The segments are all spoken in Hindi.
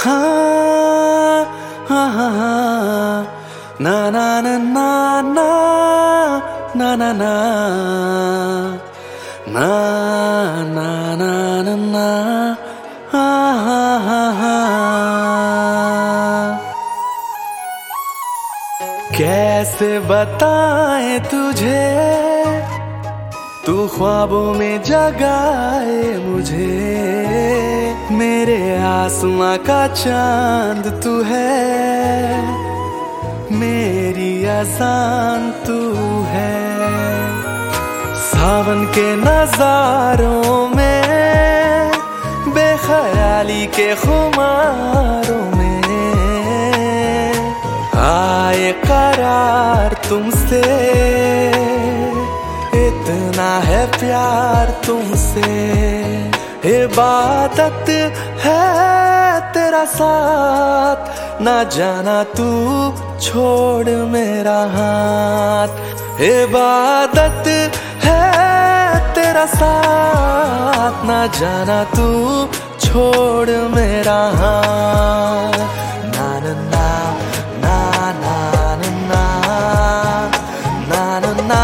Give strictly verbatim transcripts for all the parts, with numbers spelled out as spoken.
हाँ हाँ हाँ हाँ, ना ना ना ना ना ना ना ना ना ना ना ना ना हाँ हाँ हाँ हाँ। कैसे बताएं तुझे, तू ख्वाबों में जगाए मुझे, मेरे आसमां का चांद तू है, मेरी अज़ान तू है। सावन के नजारों में, बेख्याली के खुमारों में, आए करार तुमसे, इतना है प्यार तुमसे। इबादत है तेरा साथ, ना जाना तू छोड़ मेरा हाथ। इबादत है तेरा साथ, ना जाना तू छोड़ मेरा हाथ। ना ना ना ना ना ना ना ना ना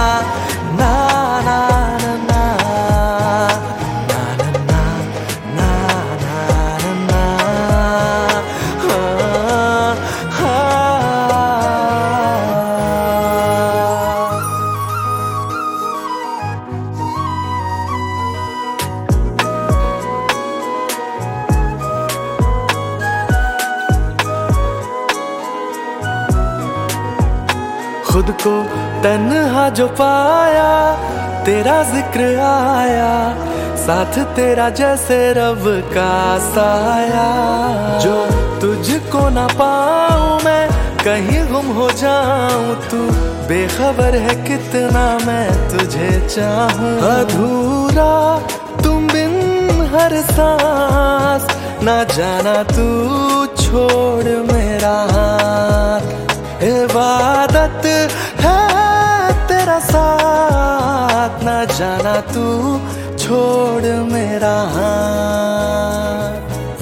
खुद को तन्हा जो पाया, तेरा जिक्र आया, साथ तेरा जैसे रब का साया। जो तुझको ना पाऊं मैं, कहीं गुम हो जाऊं, तू बेखबर है कितना मैं तुझे चाहूं। अधूरा तुम बिन हर सांस, ना जाना तू छोड़ मेरा हाथ। इबादत है तेरा साथ, ना जाना तू छोड़ मेरा हाथ।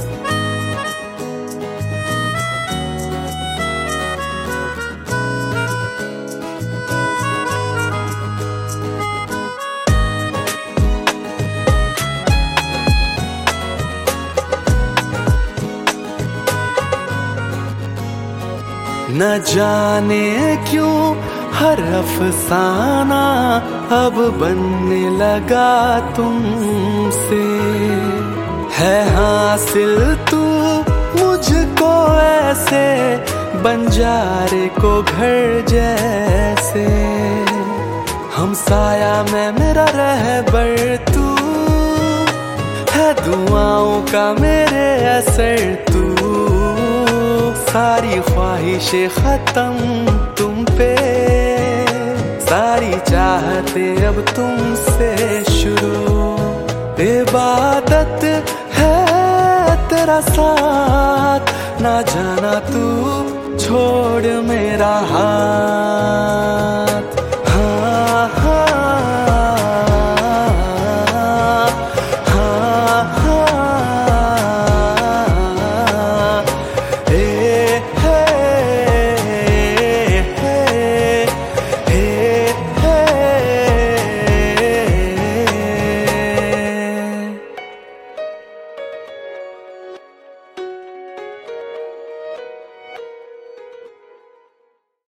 न जाने क्यों हर अफसाना अब बनने लगा तुमसे, है हासिल तू मुझको ऐसे, बंजारे को घर जैसे। हमसाया में मेरा रहबर तू, है दुआओं का मेरे असर तू। सारी ख्वाहिशें खत्म तुम पे, सारी चाहते अब तुमसे शुरू। इबादत है तेरा साथ, ना जाना तू छोड़ मेरा हाथ।